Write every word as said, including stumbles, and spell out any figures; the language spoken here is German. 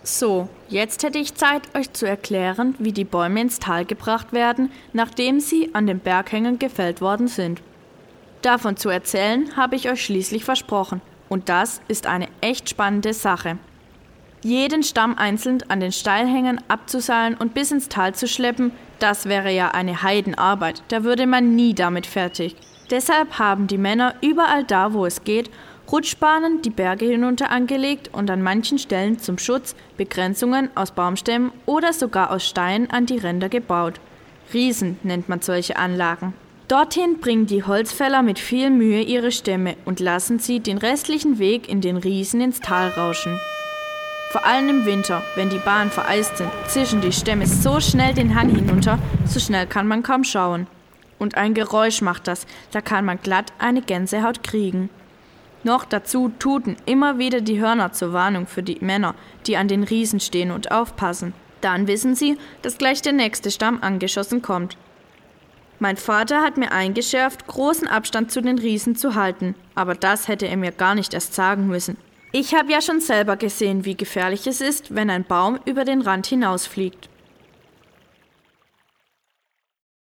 So, jetzt hätte ich Zeit, euch zu erklären, wie die Bäume ins Tal gebracht werden, nachdem sie an den Berghängen gefällt worden sind. Davon zu erzählen, habe ich euch schließlich versprochen, und das ist eine echt spannende Sache. Jeden Stamm einzeln an den Steilhängen abzuseilen und bis ins Tal zu schleppen, das wäre ja eine Heidenarbeit, da würde man nie damit fertig. Deshalb haben die Männer überall da, wo es geht, Rutschbahnen die Berge hinunter angelegt und an manchen Stellen zum Schutz Begrenzungen aus Baumstämmen oder sogar aus Steinen an die Ränder gebaut. Riesen nennt man solche Anlagen. Dorthin bringen die Holzfäller mit viel Mühe ihre Stämme und lassen sie den restlichen Weg in den Riesen ins Tal rauschen. Vor allem im Winter, wenn die Bahnen vereist sind, zischen die Stämme so schnell den Hang hinunter, so schnell kann man kaum schauen. Und ein Geräusch macht das, da kann man glatt eine Gänsehaut kriegen. Noch dazu tuten immer wieder die Hörner zur Warnung für die Männer, die an den Riesen stehen und aufpassen. Dann wissen sie, dass gleich der nächste Stamm angeschossen kommt. Mein Vater hat mir eingeschärft, großen Abstand zu den Riesen zu halten, aber das hätte er mir gar nicht erst sagen müssen. Ich habe ja schon selber gesehen, wie gefährlich es ist, wenn ein Baum über den Rand hinausfliegt.